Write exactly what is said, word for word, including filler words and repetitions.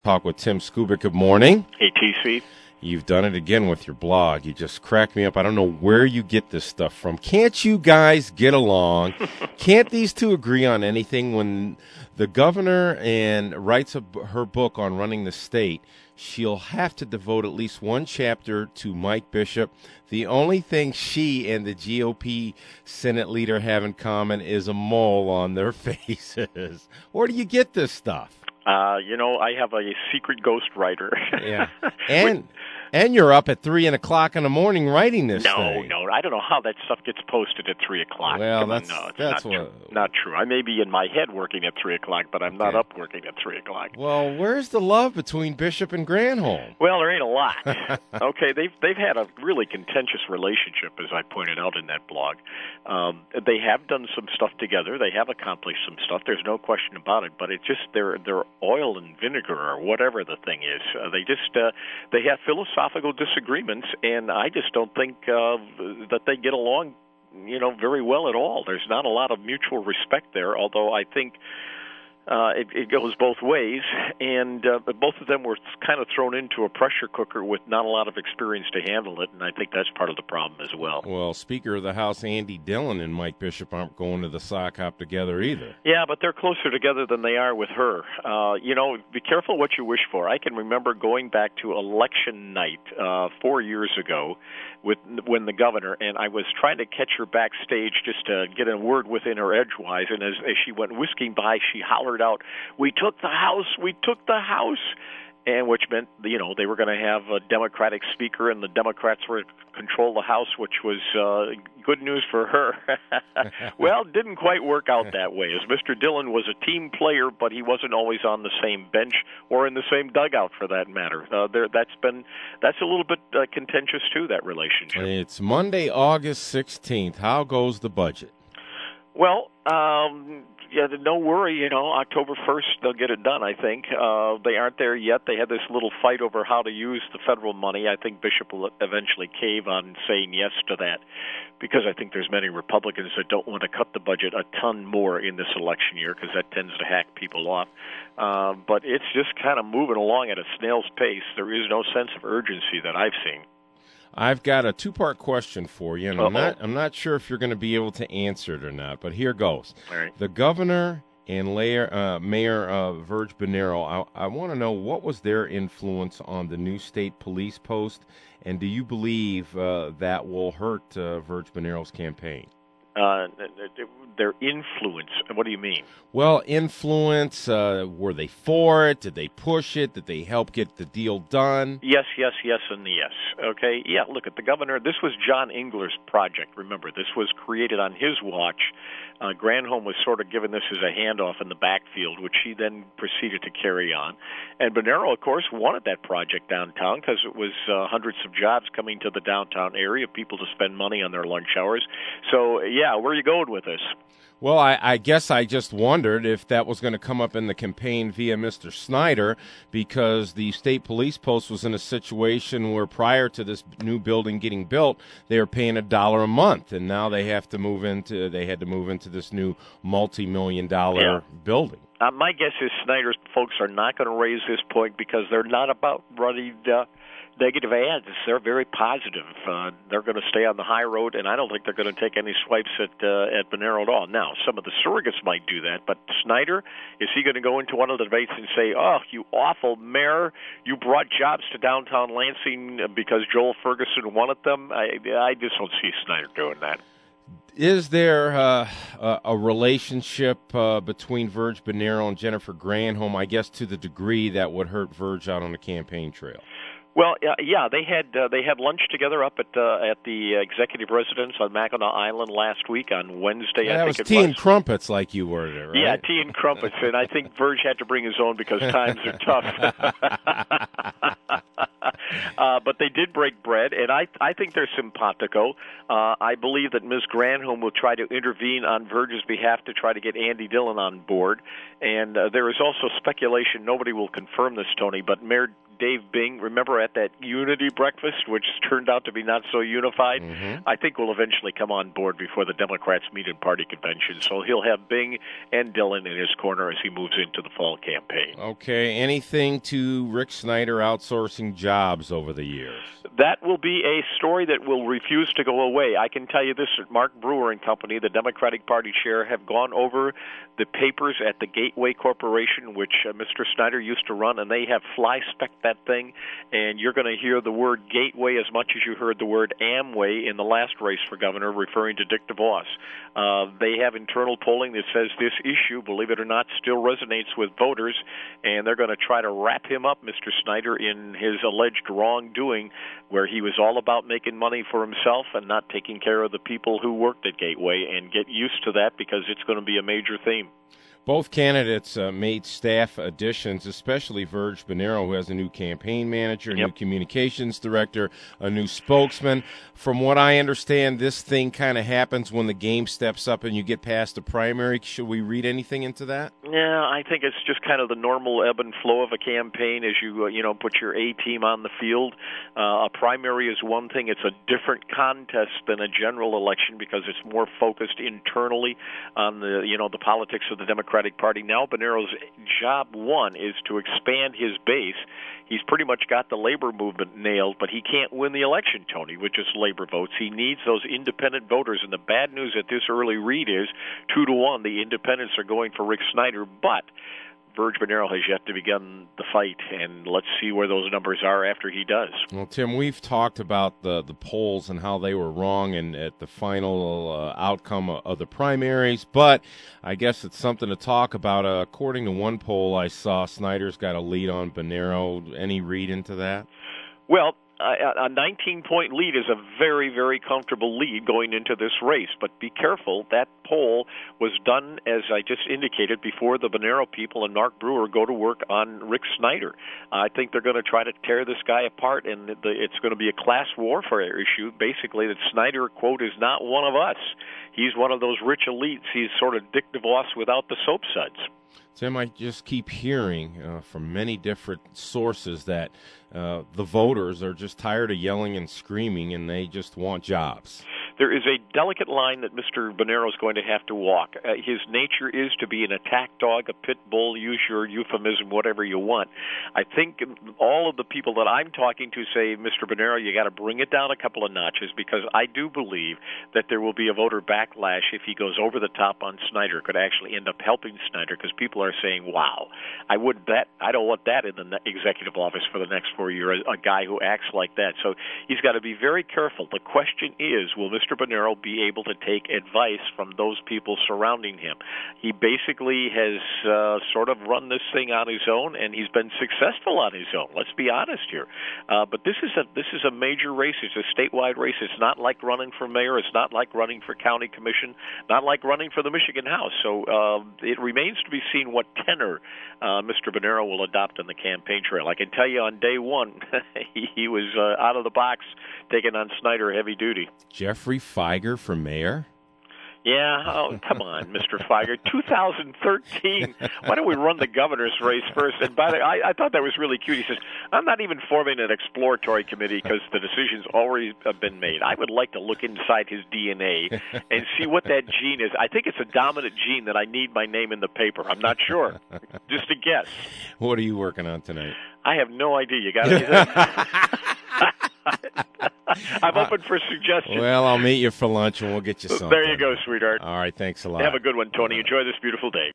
Talk with Tim Skubic. Good morning. Hey, T C. You've done it again with your blog. You just crack me up. I don't know where you get this stuff from. Can't you guys get along? Can't these two agree on anything? When the governor and writes a, her book on running the state, she'll have to devote at least one chapter to Mike Bishop. The only thing she and the G O P Senate leader have in common is a mole on their faces. Where do you get this stuff? Uh, you know, I have a secret ghostwriter. Yeah, and and you're up at three and o'clock in the morning writing this no, thing. No, no, I don't know how that stuff gets posted at three o'clock. Well, Come that's on, no, it's that's not what true. Not true. I may be in my head working at three o'clock, but I'm okay. not up working at three o'clock. Well, where's the love between Bishop and Granholm? Well, there ain't a lot. Okay, they've they've had a really contentious relationship, as I pointed out in that blog. Um, they have done some stuff together. They have accomplished some stuff. There's no question about it. But it's just their their oil and vinegar or whatever the thing is. Uh, they just uh, they have philosophical disagreements, and I just don't think uh, that they get along, you know, very well at all. There's not a lot of mutual respect there. Although I think. Uh, it, it goes both ways, and uh, both of them were kind of thrown into a pressure cooker with not a lot of experience to handle it, and I think that's part of the problem as well. Well, Speaker of the House Andy Dillon and Mike Bishop aren't going to the sock hop together either. Yeah, but they're closer together than they are with her. Uh, you know, be careful what you wish for. I can remember going back to election night uh, four years ago with when the governor, and I was trying to catch her backstage just to get a word within her edgewise, and as, as she went whisking by, she hollered out, "We took the House! We took the House!" And which meant, you know, they were going to have a Democratic speaker and the Democrats were to control the House, which was uh, good news for her. Well, it didn't quite work out that way, as Mister Dillon was a team player, but he wasn't always on the same bench or in the same dugout, for that matter. Uh, there, that's been that's a little bit uh, contentious, too, that relationship. It's Monday, August sixteenth. How goes the budget? Well, um... yeah, no worry, you know, October first they'll get it done, I think. Uh, they aren't there yet. They had this little fight over how to use the federal money. I think Bishop will eventually cave on saying yes to that because I think there's many Republicans that don't want to cut the budget a ton more in this election year because that tends to hack people off. Uh, but it's just kind of moving along at a snail's pace. There is no sense of urgency that I've seen. I've got a two-part question for you, and I'm Uh-oh. not I'm not sure if you're going to be able to answer it or not, but here goes. All right. The governor and Mayor, uh, Mayor uh, Virg Bernero, I, I want to know what was their influence on the new state police post, and do you believe uh, that will hurt uh, Virg Bernero's campaign? Uh, their influence. What do you mean? Well, influence, uh, were they for it? Did they push it? Did they help get the deal done? Yes, yes, yes, and yes. Okay, yeah, look, at the governor, this was John Engler's project. Remember, this was created on his watch. Uh, Granholm was sort of given this as a handoff in the backfield, which he then proceeded to carry on. And Bernero, of course, wanted that project downtown because it was uh, hundreds of jobs coming to the downtown area, people to spend money on their lunch hours. So, yeah, where are you going with this? Well, I, I guess I just wondered if that was going to come up in the campaign via Mister Snyder, because the state police post was in a situation where prior to this new building getting built, they were paying a dollar a month, and now they have to move into they had to move into this new multi-million dollar yeah. building. Uh, my guess is Snyder's folks are not going to raise this point because they're not about running uh, negative ads. They're very positive. Uh, they're going to stay on the high road, and I don't think they're going to take any swipes at uh, at Bernero at all. Now, some of the surrogates might do that, but Snyder, is he going to go into one of the debates and say, "Oh, you awful mayor, you brought jobs to downtown Lansing because Joel Ferguson wanted them"? I, I just don't see Snyder doing that. Is there uh, a, a relationship uh, between Virg Bernero and Jennifer Granholm, I guess, to the degree that would hurt Virg out on the campaign trail? Well, uh, yeah, they had uh, they had lunch together up at uh, at the executive residence on Mackinac Island last week on Wednesday. Yeah, I that think was it tea was. and crumpets, like you worded it, right? Yeah, tea and crumpets, and I think Virg had to bring his own because times are tough. uh, but they did break bread, and I I think they're simpatico. Uh, I believe that Miz Granholm will try to intervene on Virg's behalf to try to get Andy Dillon on board. And uh, there is also speculation, nobody will confirm this, Tony, but Mayor Dave Bing, remember at that Unity breakfast, which turned out to be not so unified, Mm-hmm. I think will eventually come on board before the Democrats meet in party convention. So he'll have Bing and Dillon in his corner as he moves into the fall campaign. Okay, anything to Rick Snyder outsourcing jobs over the years? That will be a story that will refuse to go away. I can tell you this, Mark Brewer and company, the Democratic Party chair, have gone over the papers at the Gateway Corporation, which uh, Mister Snyder used to run, and they have fly-specced that thing, and you're going to hear the word Gateway as much as you heard the word Amway in the last race for governor, referring to Dick DeVos. Uh, they have internal polling that says this issue, believe it or not, still resonates with voters, and they're going to try to wrap him up, Mister Snyder, in his alleged wrongdoing, where he was all about making money for himself and not taking care of the people who worked at Gateway, and get used to that because it's going to be a major theme. Both candidates uh, made staff additions, especially Verge Bonero, who has a new campaign manager, a Yep. new communications director, a new spokesman. From what I understand, this thing kind of happens when the game steps up and you get past the primary. Should we read anything into that? Yeah, I think it's just kind of the normal ebb and flow of a campaign as you, uh, you know, put your A team on the field. Uh, a primary is one thing. It's a different contest than a general election because it's more focused internally on the, you know, the politics of the Democratic Party. Now Bonero's job one is to expand his base. He's pretty much got the labor movement nailed, but he can't win the election, Tony, with just labor votes. He needs those independent voters, and the bad news at this early read is two to one. The independents are going for Rick Snyder, but Verge Bonero has yet to begin the fight, and let's see where those numbers are after he does. Well, Tim, we've talked about the, the polls and how they were wrong and at the final uh, outcome of, of the primaries, but I guess it's something to talk about. Uh, according to one poll I saw, Snyder's got a lead on Bonero. Any read into that? Well, a nineteen-point lead is a very, very comfortable lead going into this race. But be careful, that poll was done, as I just indicated, before the Bonero people and Mark Brewer go to work on Rick Snyder. I think they're going to try to tear this guy apart, and it's going to be a class warfare issue, basically, that Snyder, quote, is not one of us. He's one of those rich elites. He's sort of Dick DeVos without the soap suds. Tim, I just keep hearing uh, from many different sources that uh, the voters are just tired of yelling and screaming, and they just want jobs. There is a delicate line that Mister Bonero is going to have to walk. Uh, his nature is to be an attack dog, a pit bull, use your euphemism, whatever you want. I think all of the people that I'm talking to say, Mister Bonero, you got to bring it down a couple of notches, because I do believe that there will be a voter backlash if he goes over the top on Snyder. It could actually end up helping Snyder, because people are saying, wow, I would that I don't want that in the executive office for the next four years, a guy who acts like that. So he's got to be very careful. The question is, will Mister Bonero be able to take advice from those people surrounding him? He basically has uh, sort of run this thing on his own, and he's been successful on his own. Let's be honest here. Uh, but this is a this is a major race. It's a statewide race. It's not like running for mayor. It's not like running for county commission. Not like running for the Michigan House. So uh, it remains to be seen what tenor uh, Mister Bonero will adopt on the campaign trail. I can tell you on day one, he, he was uh, out of the box taking on Snyder heavy duty. Jeffrey Feiger for mayor? Yeah, oh, come on, Mister Feiger. two thousand thirteen, why don't we run the governor's race first? And by the way, I, I thought that was really cute. He says, I'm not even forming an exploratory committee because the decision's already been made. I would like to look inside his D N A and see what that gene is. I think it's a dominant gene that I need my name in the paper. I'm not sure. Just a guess. What are you working on tonight? I have no idea. You got anything? I'm open for suggestions. Well, I'll meet you for lunch and we'll get you something. There you go, sweetheart. All right, thanks a lot. Have a good one, Tony. Enjoy this beautiful day.